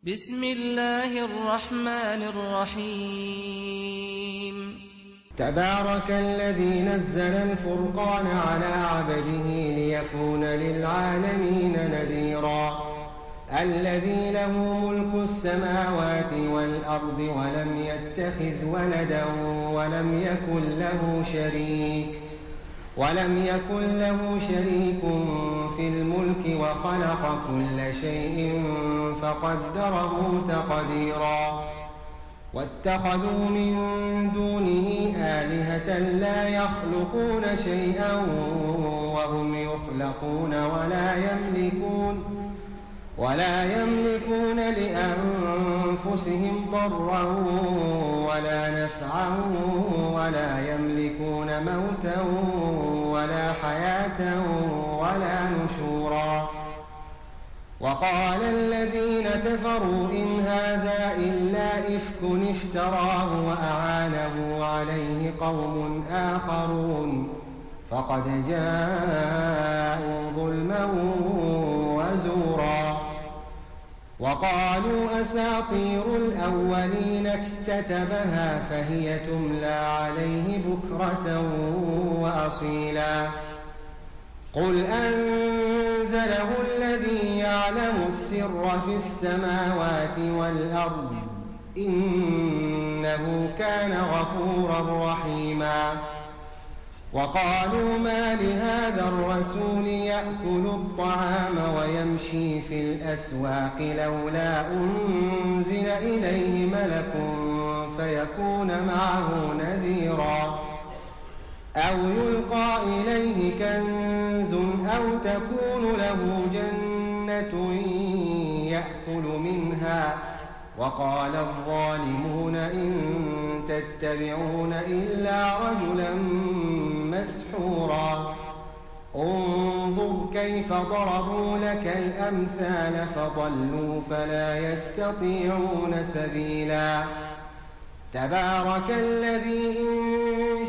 بسم الله الرحمن الرحيم. تبارك الذي نزل الفرقان على عبده ليكون للعالمين نذيرا. الذي له ملك السماوات والأرض ولم يتخذ ولدا ولم يكن له شريك في الملك وخلق كل شيء فقدره تقديرا. واتخذوا من دونه آلهة لا يخلقون شيئا وهم يخلقون ولا يملكون لأنفسهم ضرا ولا نفعا ولا يملكون موتا ولا حياة ولا نشورا. وقال الذين كفروا إن هذا إلا إفك افتراه وأعانه عليه قوم آخرون فقد جاءوا ظلما وزورا. وقالوا أساطير الأولين اكتتبها فهي تملى عليه بكرة وأصيلا. قل أنزله الذي يعلم السر في السماوات والأرض إنه كان غفورا رحيما. وقالوا ما لهذا الرسول يأكل الطعام ويمشي في الأسواق لولا أنزل إليه ملك فيكون معه نذيرا. أو يلقى إليه كنز أو تكون له جنة يأكل منها. وقال الظالمون إن تتبعون إلا رجلا مسحورا. انظر كيف ضربوا لك الأمثال فضلوا فلا يستطيعون سبيلا. تبارك الذي إن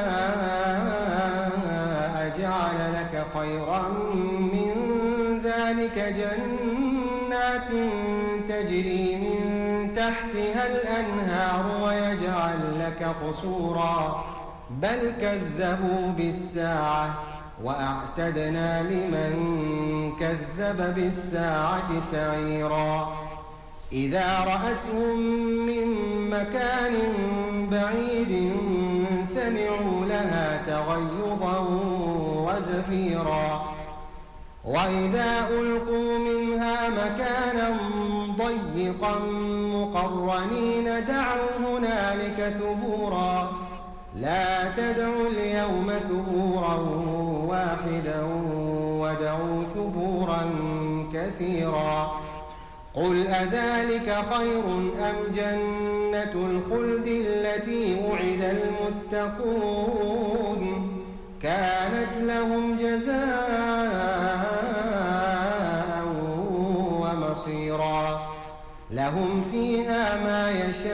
شاء جعل لك خيرا من ذلك جنات تجري من تحتها الأنهار ويجعل لك قصورا بل كذبوا بالساعة وأعتدنا لمن كذب بالساعة سعيرا. إذا رأتهم من مكان بعيد سمعوا لها تغيظا وزفيرا. وإذا ألقوا منها مكانا ضيقا مقرنين دعوا هنالك ثبورا. لا تدعوا اليوم ثبورا واحدا ودعوا ثبورا كثيرا. قل أذلك خير أم جنة الخلد التي وعد المتقون كانت لهم جزاء ومصيرا. لهم فيها ما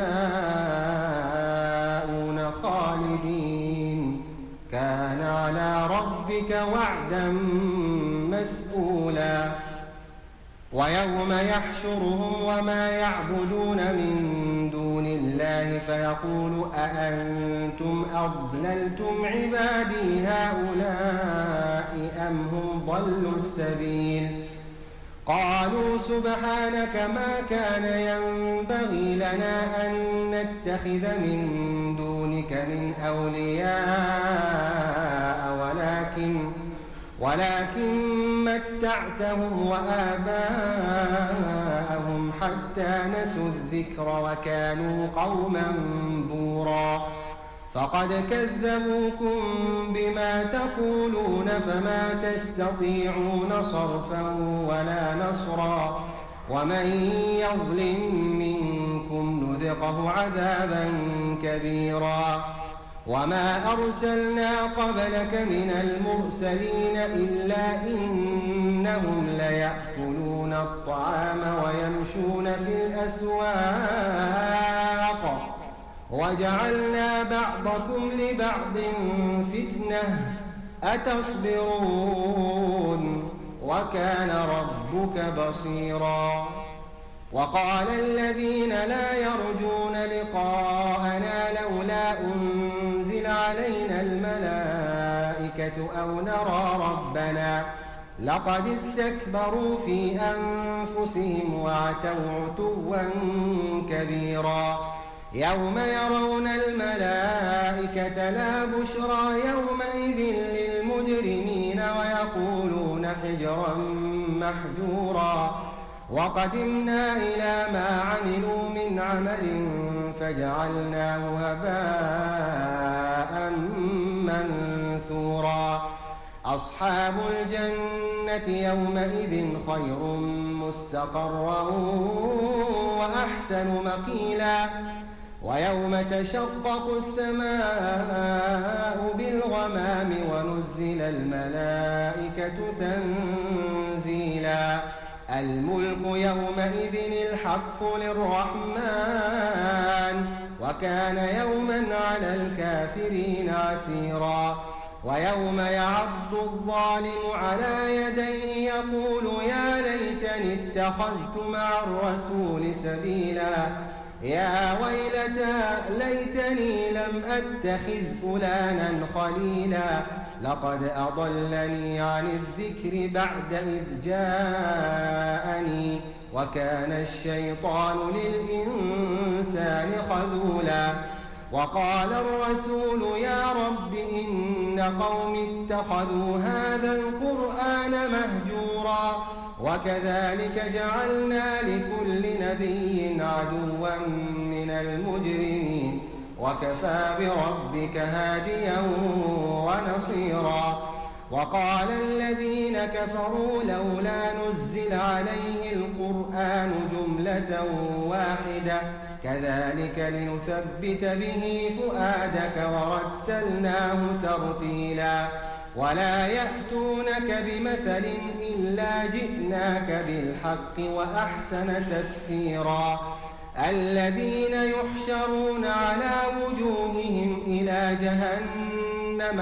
يشاءون خالدين كان على ربك وعدا مسئولا. ويوم يحشرهم وما يعبدون من دون الله فيقول أأنتم أضللتم عبادي هؤلاء أم هم ضلوا السبيل. قالوا سبحانك ما كان ينبغي لنا أن نتخذ من دونك من أولياء ولكن متعتهم وآباءهم حتى نسوا الذكر وكانوا قوما بورا. فقد كذبوكم بما تقولون فما تستطيعون صرفا ولا نصرا. ومن يظلم منكم نذقه عذابا كبيرا. وما أرسلنا قبلك من المرسلين إلا إنهم ليأكلون الطعام ويمشون في الأسواق وجعلنا بعضكم لبعض فتنة أتصبرون وكان ربك بصيرا. وقال الذين لا يرجون لقاءنا لولا أنزل علينا الملائكة أو نرى ربنا لقد استكبروا في أنفسهم وعتوا عتوا كبيرا يوم يرون الملائكة لا بشرى يومئذ للمجرمين ويقولون حجرا محجورا وقدمنا إلى ما عملوا من عمل فجعلناه هباء منثورا أصحاب الجنة يومئذ خير مستقرا وأحسن مقيلا ويوم تشقق السماء بالغمام ونزل الملائكة تنزيلا الملك يومئذ الحق للرحمن وكان يوما على الكافرين عسيرا ويوم يعض الظالم على يديه يقول يا ليتني اتخذت مع الرسول سبيلا يا ويلتى ليتني لم أتخذ فلانا خليلا لقد أضلني عن الذكر بعد إذ جاءني وكان الشيطان للإنسان خذولا وقال الرسول يا رب إن قوم اتخذوا هذا القرآن مهجورا وكذلك جعلنا لكل نبي عدوا من المجرمين وكفى بربك هاديا ونصيرا وقال الذين كفروا لولا نزل عليه القرآن جملة واحدة كذلك لنثبت به فؤادك ورتلناه ترتيلا ولا يأتونك بمثل إلا جئناك بالحق وأحسن تفسيرا الذين يحشرون على وجوههم إلى جهنم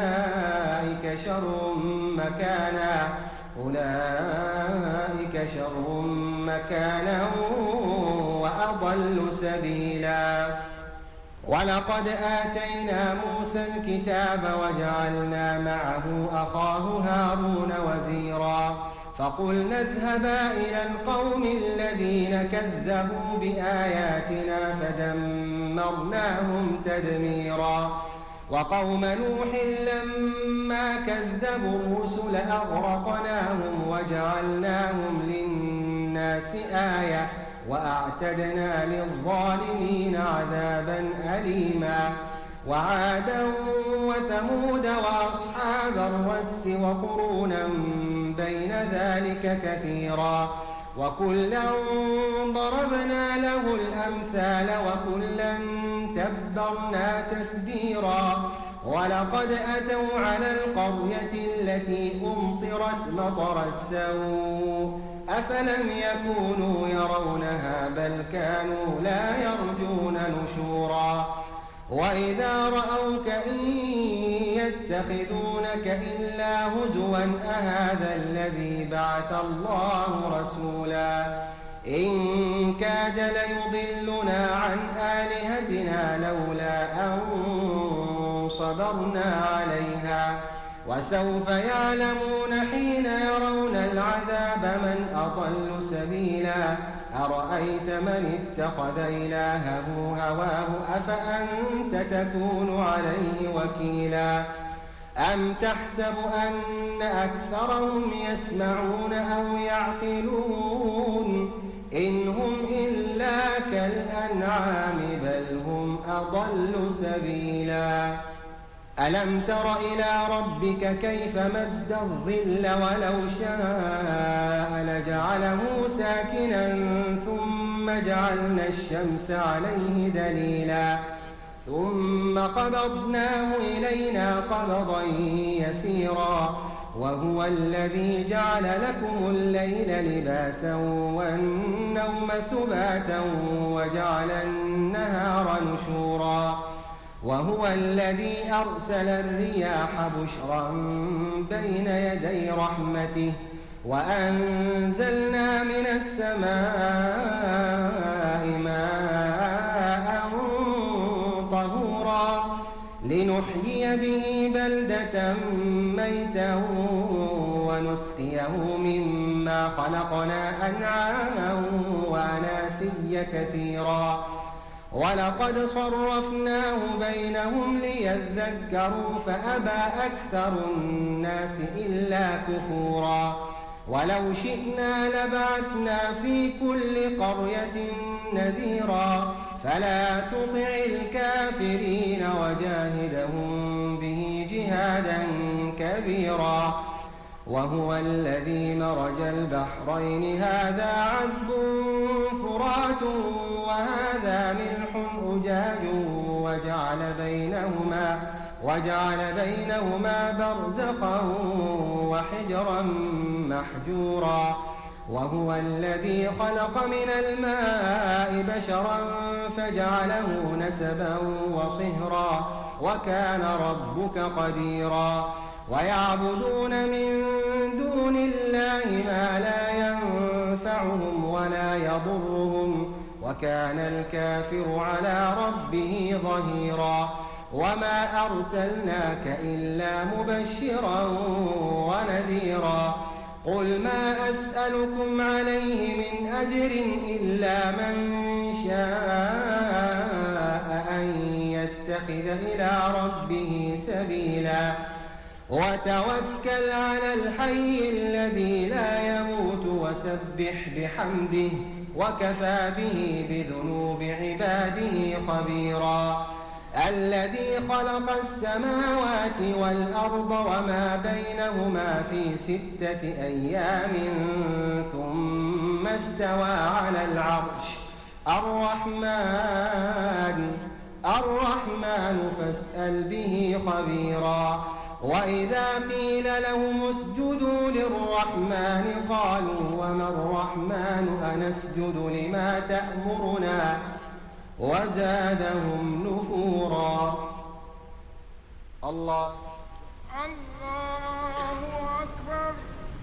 أولئك شر مكانا وأضل سبيلا ولقد آتينا موسى الكتاب وجعلنا معه أخاه هارون وزيرا فقلنا اذهبا إلى القوم الذين كذبوا بآياتنا فدمرناهم تدميرا وقوم نوح لما كذبوا الرسل أغرقناهم وجعلناهم للناس آية وأعتدنا للظالمين عذابا أليما وعادا وثمود وأصحاب الرس وقرونا بين ذلك كثيرا وكلا ضربنا له الأمثال وكلا تبرنا تتبيرا ولقد أتوا على القرية التي أمطرت مطر السوء أفلم يكونوا يرونها بل كانوا لا يرجون نشورا وإذا رأوك إن يتخذونك إلا هزوا أهذا الذي بعث الله رسولا إن كاد ليضلنا عن آلهتنا لولا أن صبرنا عليها وسوف يعلمون حين يرون العذاب من أضل سبيلا أرأيت من اتخذ إلهه هواه أفأنت تكون عليه وكيلا أم تحسب أن أكثرهم يسمعون أو يعقلون إن هم إلا كالأنعام بل هم أضل سبيلا ألم تر إلى ربك كيف مد الظل ولو شاء لجعله ساكنا ثم جعلنا الشمس عليه دليلا ثم قبضناه إلينا قبضا يسيرا وهو الذي جعل لكم الليل لباسا والنوم سباتا وجعل النهار نشورا وهو الذي أرسل الرياح بشرا بين يدي رحمته وأنزلنا من السماء ماء طهورا لنحيي به بلدة ميتا ونسقيه مما خلقنا أنعاما وأناسيا كثيرا ولقد صرفناه بينهم ليذكروا فأبى أكثر الناس إلا كفورا ولو شئنا لبعثنا في كل قرية نذيرا فلا تطع الكافرين وجاهدهم به جهادا كبيرا وهو الذي مرج البحرين هذا عذب فرات وهذا ملح أجاج وجعل بينهما برزقا وحجرا محجورا وهو الذي خلق من الماء بشرا فجعله نسبا وصهرا وكان ربك قديرا ويعبدون من دون الله ما لا ينفعهم ولا يضرهم وكان الكافر على ربه ظهيرا وما أرسلناك إلا مبشرا ونذيرا قل ما أسألكم عليه من أجر إلا من شاء أن يتخذ إلى ربه سبيلا وتوكل على الحي الذي لا يموت وسبح بحمده وكفى به بذنوب عباده خبيرا الذي خلق السماوات والأرض وما بينهما في 6 أيام ثم استوى على العرش الرحمن فاسأل به خبيرا وإذا قيل لهم اسجدوا للرحمن قالوا وما الرحمن أنسجد لما تأمرنا وزادهم نفورا الله أكبر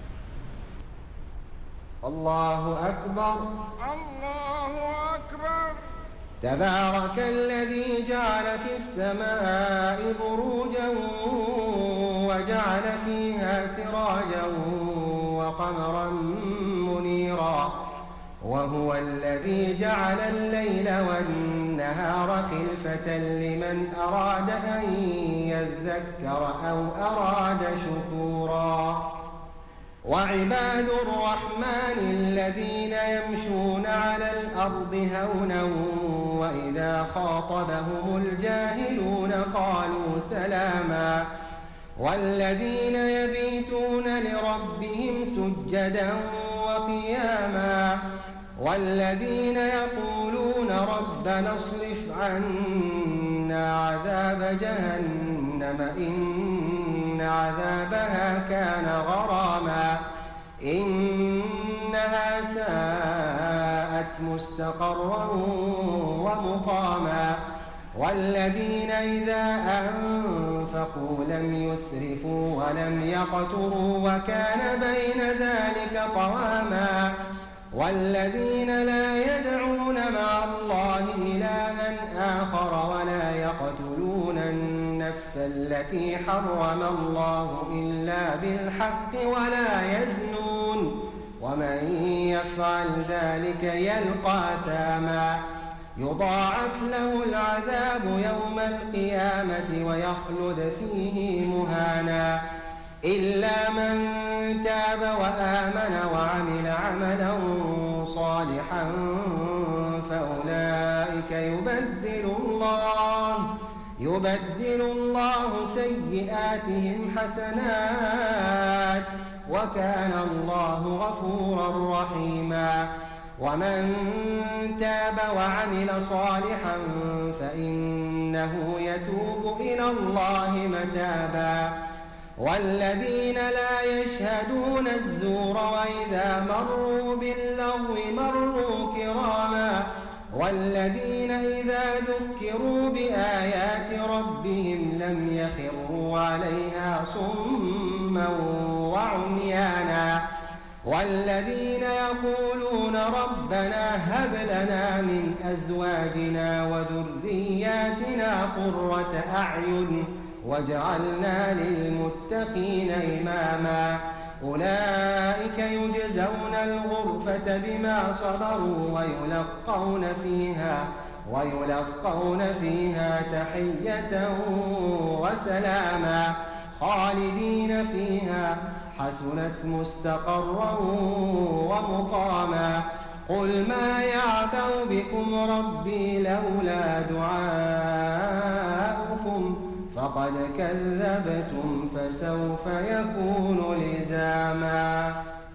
الله أكبر الله أكبر تبارك الذي جعل في السماء بروجا وجعل فيها سراجا وقمرا منيرا وهو الذي جعل الليل والنهار خلفة لمن أراد أن يذكر أو أراد شكورا وعباد الرحمن الذين يمشون على الأرض هونا وإذا خاطبهم الجاهلون قالوا سلاما والذين يبيتون لربهم سجدا وقياما والذين يقولون ربنا اصرف عنا عذاب جهنم إن عذابها كان غراما إنها ساءت مستقرا ومقاما والذين إذا أنفقوا لم يسرفوا ولم يقتروا وكان بين ذلك قواما والذين لا يدعون مع الله إلها آخر ولا يقتلون النفس التي حرم الله إلا بالحق ولا يزنون ومن يفعل ذلك يلقى أثاما يضاعف له العذاب يوم القيامة ويخلد فيه مهانا إلا من تاب وآمن وعمل عملا صالحا فأولئك يبدل الله سيئاتهم حسنات وكان الله غفورا رحيما ومن تاب وعمل صالحا فإنه يتوب إلى الله متابا والذين لا يشهدون الزور وإذا مروا باللغو مروا كراما والذين إذا ذكروا بآيات ربهم لم يخروا عليها صما وعميانا والذين يقولون ربنا هب لنا من أزواجنا وذرياتنا قرة أعين واجعلنا للمتقين إماما أولئك يجزون الغرفة بما صبروا ويلقون فيها تحية وسلاما خالدين فيها حسنت مستقرا ومقاما قل ما يعبأ بكم ربي لولا دعاؤكم فقد كذبتم فسوف يكون لزاما.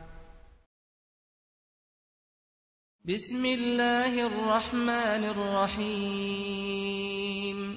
بسم الله الرحمن الرحيم.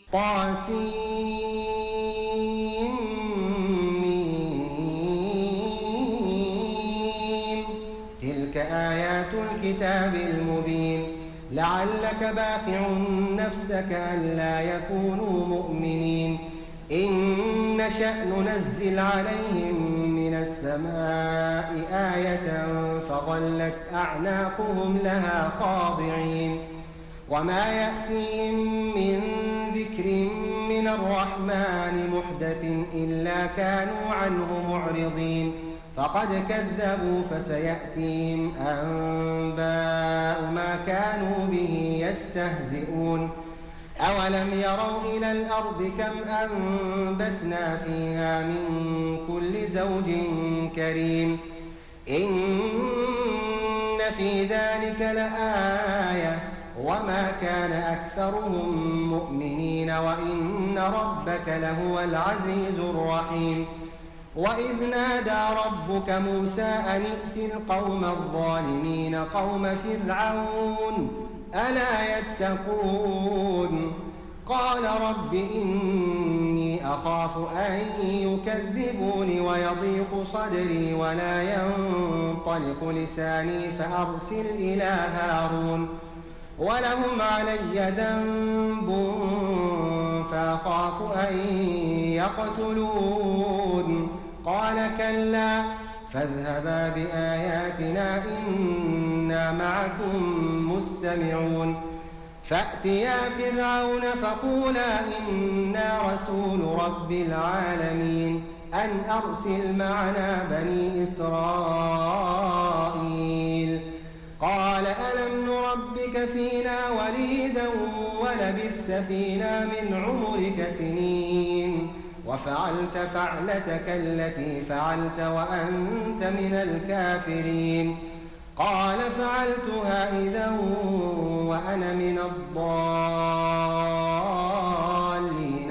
تلك آيات الكتاب المبين لعلك باخع نفسك ألا يكونوا مؤمنين إن نشأ ننزل عليهم من السماء آية فظلت أعناقهم لها خاضعين وما يأتيهم من ذكر من الرحمن محدث إلا كانوا عنه معرضين فقد كذبوا فسيأتيهم أنباء ما كانوا به يستهزئون أولم يروا إلى الأرض كم أنبتنا فيها من كل زوج كريم إن في ذلك لآية وما كان أكثرهم مؤمنين وإن ربك لهو العزيز الرحيم وإذ نادى ربك موسى أن ائت القوم الظالمين قوم فرعون ألا يتقون قال رب إني أخاف أن يكذبون ويضيق صدري ولا ينطلق لساني فأرسل إلى هارون ولهم علي ذنب فأخاف أن يقتلون قال كلا فاذهبا بآياتنا إنا معكم مستمعون فأتيا فرعون فقولا إنا رسول رب العالمين أن أرسل معنا بني إسرائيل قال ألم نربك فينا وليدا ولبثت فينا من عمرك سنين وفعلت فعلتك التي فعلت وأنت من الكافرين قال فعلتها إذا وأنا من الضالين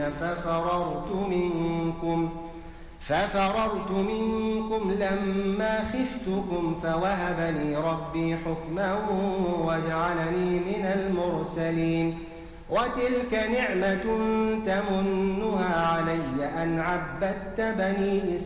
ففررت منكم لما خفتكم فوهب لي ربي حكما وجعلني من المرسلين وتلك نعمة تمنها علي أن عبدت بني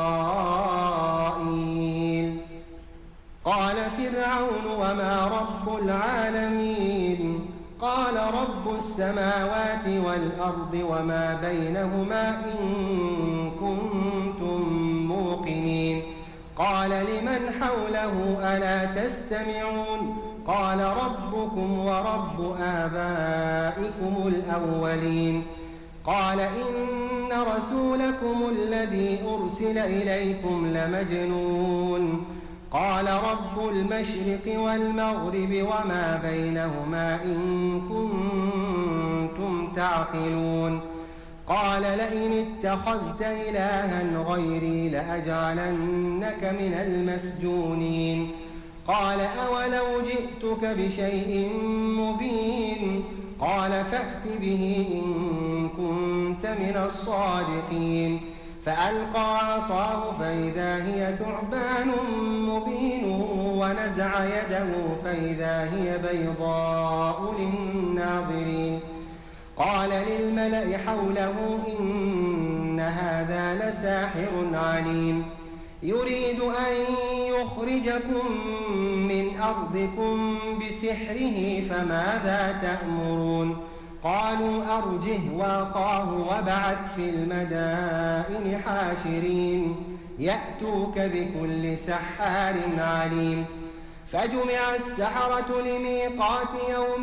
إسرائيل قال فرعون وما رب العالمين قال رب السماوات والأرض وما بينهما إن كنتم موقنين قال لمن حوله ألا تستمعون قال ربكم ورب آبائكم الأولين قال إن رسولكم الذي أرسل إليكم لمجنون قال رب المشرق والمغرب وما بينهما إن كنتم تعقلون قال لئن اتخذت إلها غيري لأجعلنك من المسجونين قال أولو جئتك بشيء مبين قال فأت به إن كنت من الصادقين فألقى عصاه فإذا هي ثعبان مبين ونزع يده فإذا هي بيضاء للناظرين قال للملأ حوله إن هذا لساحر عليم يريد أن يخرجكم من أرضكم بسحره فماذا تأمرون قالوا أرجه وأخاه وابعث في المدائن حاشرين يأتوك بكل سحار عليم فجمع السحرة لميقات يوم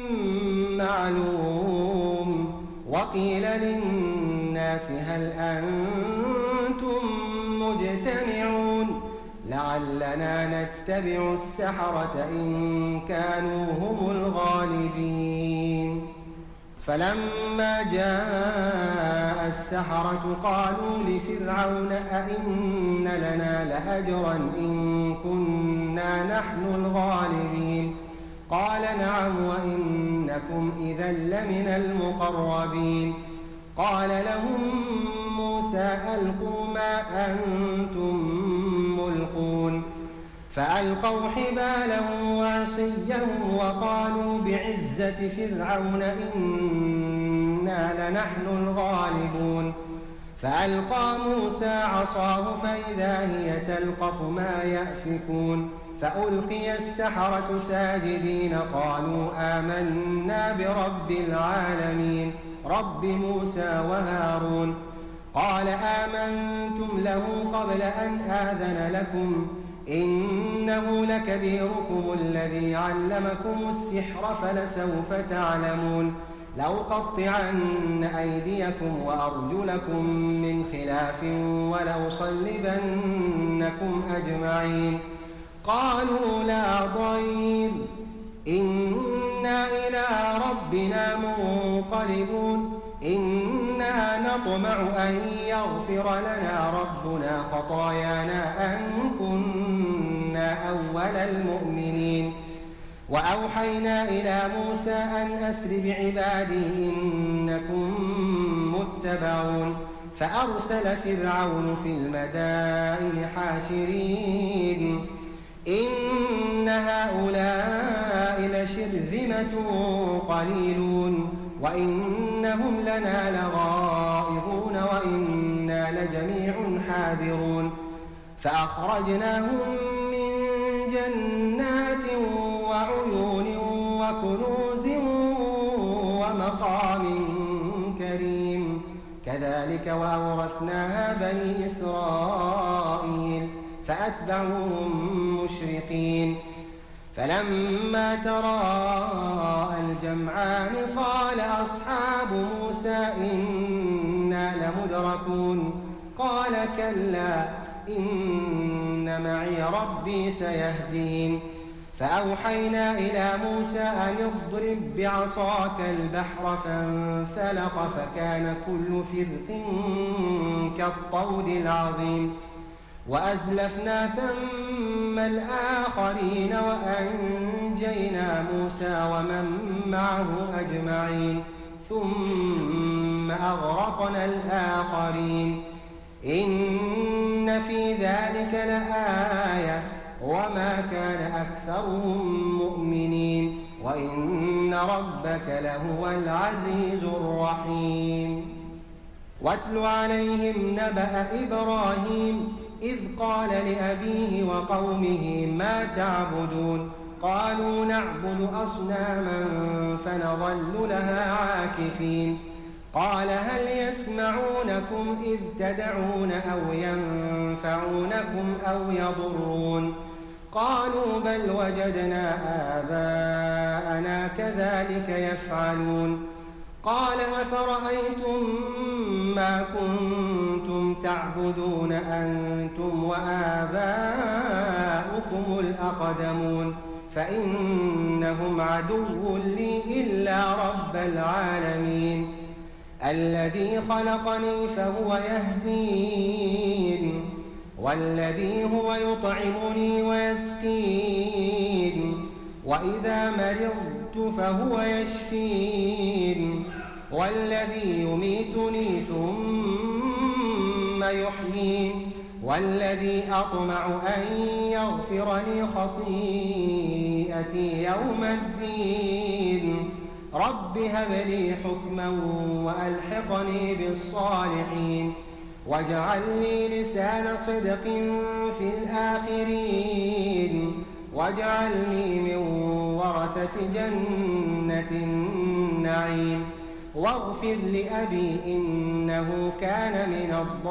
معلوم وقيل للناس هل أنتم مجتمعون لعلنا نتبع السحرة إن كانوا هم الغالبين فلما جاء السحرة قالوا لفرعون أئن لنا لأجرا إن كنا نحن الغالبين قال نعم وإنكم إذا لمن المقربين قال لهم موسى ألقوا ما أنتم ملقون فألقوا حبالهم وعصيهم وقالوا بعزة فرعون إنا لنحن الغالبون فألقى موسى عصاه فإذا هي تلقف ما يأفكون فألقي السحرة ساجدين قالوا آمنا برب العالمين رب موسى وهارون قال آمنتم له قبل أن آذن لكم إنه لكبيركم الذي علمكم السحر فلسوف تعلمون لأقطعن أيديكم وأرجلكم من خلاف ولأصلبنكم أجمعين قالوا لا ضير إنا إلى ربنا منقلبون إنا نطمع أن يغفر لنا ربنا خطايانا أن كنا أول المؤمنين وأوحينا إلى موسى أن أسر بعبادي إنكم متبعون فأرسل فرعون في المدائن حاشرين إن هؤلاء لشرذمة قليلون وإنهم لنا لغائظون وإنا لجميع حاذرون فأخرجناهم من جنات وعيون وكنوز ومقام كريم كذلك وأورثناها بني إسرائيل فأتبعوهم مشرقين فلما تراءى الجمعان قال أصحاب موسى إنا لمدركون قال كلا إن معي ربي سيهدين فأوحينا إلى موسى أن اضرب بعصاك البحر فانفلق فكان كل فرق كالطود العظيم وأزلفنا ثم الآخرين وأنجينا موسى ومن معه أجمعين ثم أغرقنا الآخرين إن في ذلك لآية وما كان أكثرهم مؤمنين وإن ربك لهو العزيز الرحيم واتل عليهم نبأ إبراهيم إذ قال لأبيه وقومه ما تعبدون قالوا نعبد أصناما فنظل لها عاكفين قال هل يسمعونكم إذ تدعون أو ينفعونكم أو يضرون قالوا بل وجدنا آباءنا كذلك يفعلون قال أفرأيتم ما كنتم تعبدون أنتم وآباؤكم الأقدمون فإنهم عدو لي إلا رب العالمين الذي خلقني فهو يهدين والذي هو يطعمني ويسقين وإذا مرضت فهو يشفين والذي يميتني ثم يحيين والذي أطمع أن يغفر لي خطيئتي يوم الدين رب هب لي حكما وألحقني بالصالحين واجعل لي لسان صدق في الآخرين واجعلني من ورثة جنة النعيم واغفر لأبي إنه كان من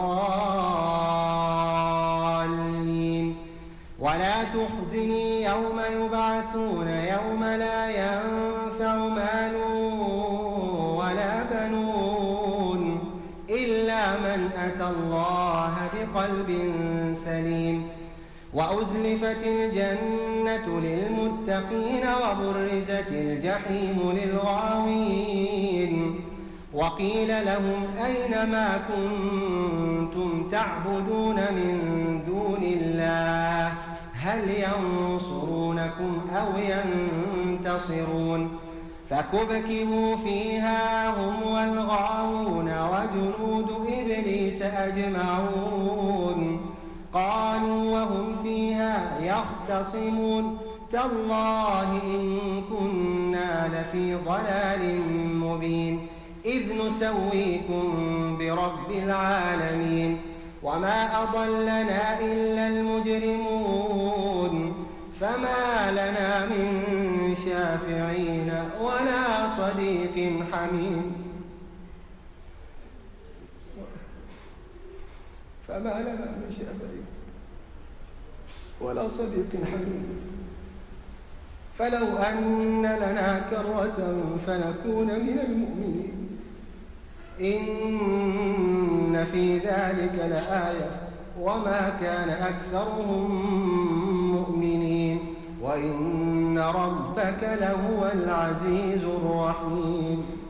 الضالين ولا تخزني يوم يبعثون يوم لا ينفع مال ولا بنون إلا من أتى الله بقلب سليم وأزلفت الجنة للمتقين وبرزت الجحيم للغاوين وقيل لهم أين ما كنتم تعبدون من دون الله هل ينصرونكم أو ينتصرون فكبكبوا فيها هم والغاوون وجنود إبليس أجمعون قالوا وهم فيها يختصمون تالله إن كنا لفي ضلال مبين إذ نسويكم برب العالمين وما أضلنا إلا المجرمون فما لنا من شافعين ولا صديق حميم فما لنا من شافعين ولا صديق حميم فلو أن لنا كرة فنكون من المؤمنين إن في ذلك لآية وما كان أكثرهم مؤمنين وإن ربك لهو العزيز الرحيم